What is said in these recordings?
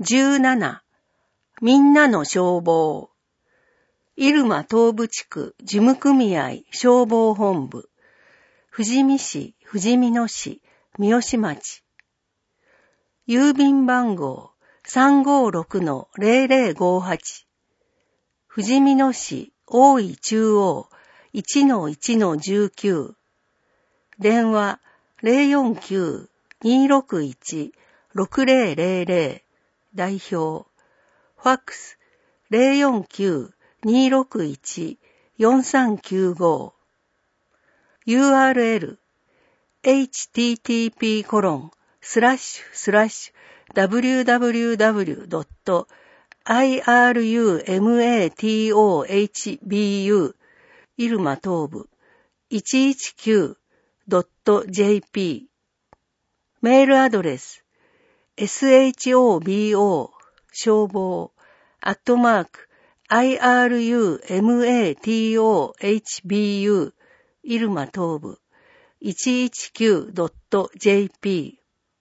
17、みんなの消防。入間東部地区事務組合消防本部。富士見市、富士見野市、三好町。郵便番号 356-0058。富士見野市、大井中央 1-1-19。電話 049-261-6000。代表。ファックス 049-261-4395。URL http://www.irumatohbu 入間東部 119.jp メールアドレス shobo 消防@irumatohbu 入間東部 119.jp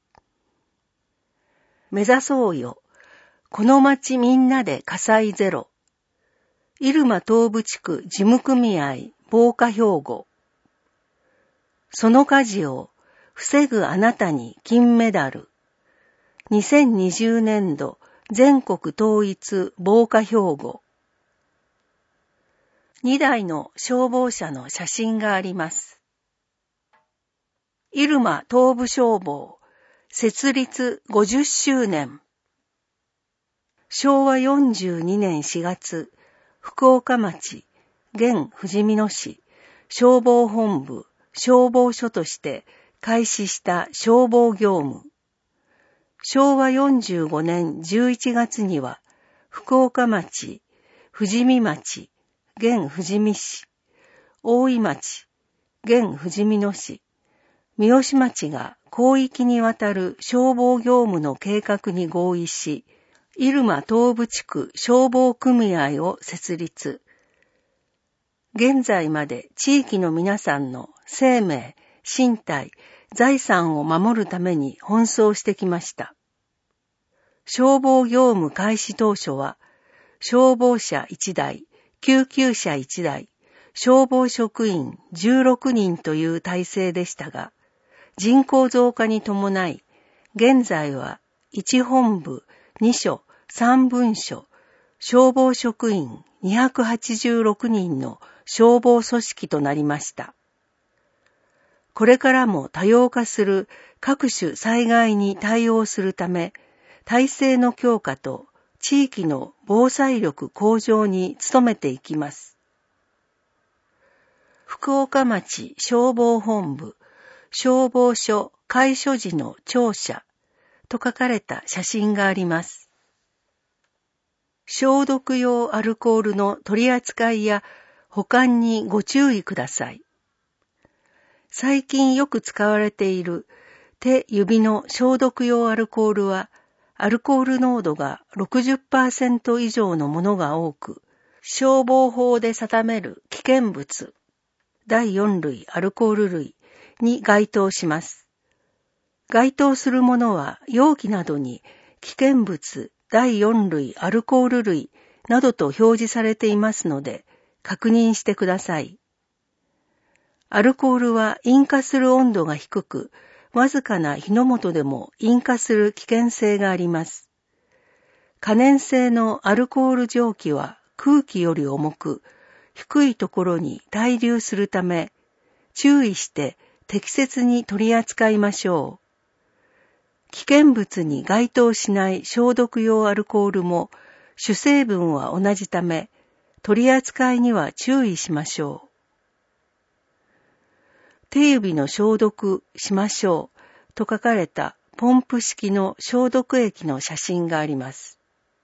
目指そうよ。この町みんなで火災ゼロ。入間東部地区事務組合防火標語。その火事を防ぐあなたに金メダル。2020年度全国統一防火標語。2台の消防車の写真があります。入間東部消防設立50周年。昭和42年4月、福岡町、現富士見野市、消防本部、消防署として開始した消防業務。昭和45年11月には、福岡町、富士見町、現富士見市、大井町、現富士見野市、三好町が広域にわたる消防業務の計画に合意し、入間東部地区消防組合を設立。現在まで地域の皆さんの生命、身体、財産を守るために奔走してきました。消防業務開始当初は、消防車1台、救急車1台、消防職員16人という体制でしたが、人口増加に伴い、現在は1本部、2署、3分署、消防職員286人の消防組織となりました。これからも多様化する各種災害に対応するため、体制の強化と地域の防災力向上に努めていきます。福岡町消防本部消防署開所時の庁舎と書かれた写真があります。消毒用アルコールの取り扱いや保管にご注意ください。最近よく使われている手指の消毒用アルコールはアルコール濃度が 60% 以上のものが多く、消防法で定める危険物第4類アルコール類に該当します。該当するものは容器などに危険物第4類アルコール類などと表示されていますので確認してください。アルコールは引火する温度が低く、わずかな火の元でも引火する危険性があります。可燃性のアルコール蒸気は空気より重く、低いところに滞留するため、注意して適切に取り扱いましょう。危険物に該当しない消毒用アルコールも主成分は同じため、取り扱いには注意しましょう。手指の消毒しましょうと書かれたポンプ式の消毒液の写真があります。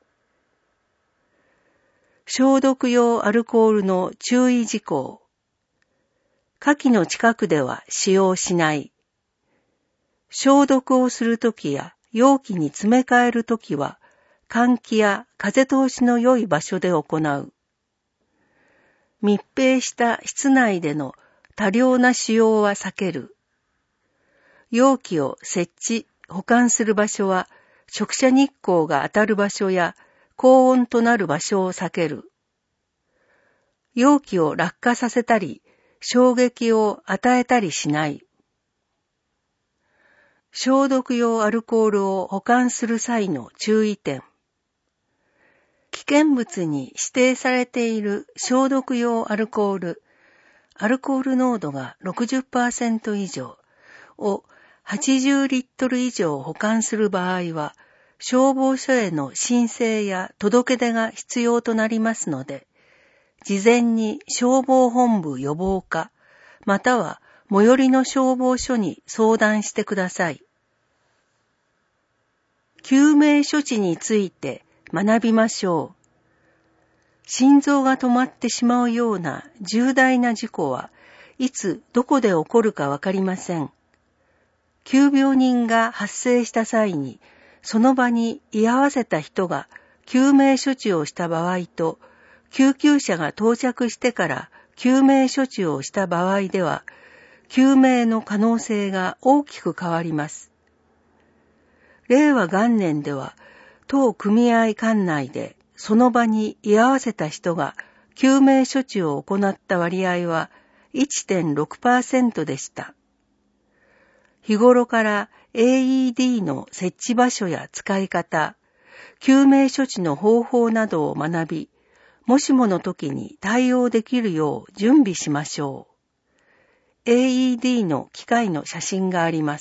消毒用アルコールの注意事項。火器の近くでは使用しない。消毒をするときや容器に詰め替えるときは換気や風通しの良い場所で行う。密閉した室内での多量な使用は避ける。容器を設置、保管する場所は直射日光が当たる場所や高温となる場所を避ける。容器を落下させたり、衝撃を与えたりしない。消毒用アルコールを保管する際の注意点。危険物に指定されている消毒用アルコール濃度が 60% 以上を80リットル以上保管する場合は、消防署への申請や届け出が必要となりますので、事前に消防本部予防課、または最寄りの消防署に相談してください。救命処置について学びましょう。心臓が止まってしまうような重大な事故はいつどこで起こるかわかりません。急病人が発生した際に、その場に居合わせた人が救命処置をした場合と、救急車が到着してから救命処置をした場合では、救命の可能性が大きく変わります。令和元年では、当組合管内でその場に居合わせた人が救命処置を行った割合は 1.6% でした。日頃から AED の設置場所や使い方、救命処置の方法などを学び、もしもの時に対応できるよう準備しましょう。AED の機械の写真があります。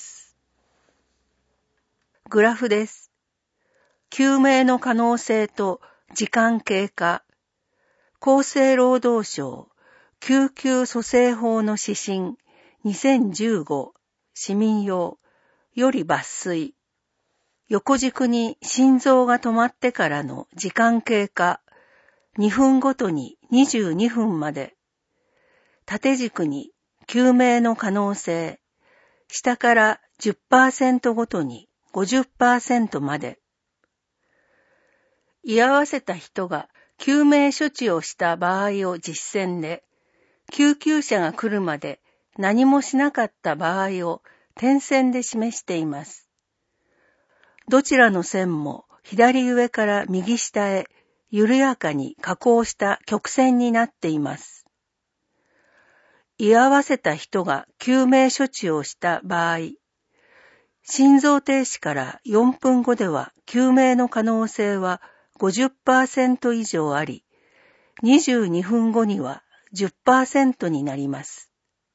グラフです。救命の可能性と時間経過。厚生労働省救急蘇生法の指針2015市民用より抜粋。横軸に心臓が止まってからの時間経過。2分ごとに22分まで。縦軸に救命の可能性。下から 10% ごとに 50% まで。居合わせた人が救命処置をした場合を実践で、救急車が来るまで何もしなかった場合を点線で示しています。どちらの線も左上から右下へ緩やかに下降した曲線になっています。居合わせた人が救命処置をした場合、心臓停止から4分後では救命の可能性は 50% 以上あり、22分後には 10% になります。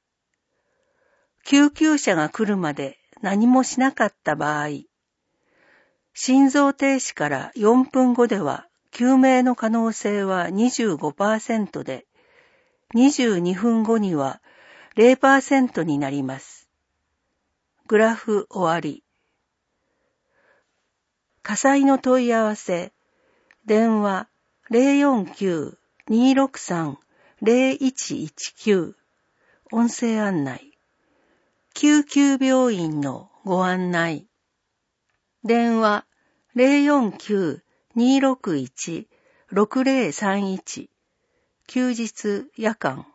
救急車が来るまで何もしなかった場合、心臓停止から4分後では救命の可能性は 25% で、22分後には 0% になります。グラフ終わり。火災の問い合わせ。電話 049-263-0119 音声案内。救急病院のご案内。電話 049-261-6031 休日夜間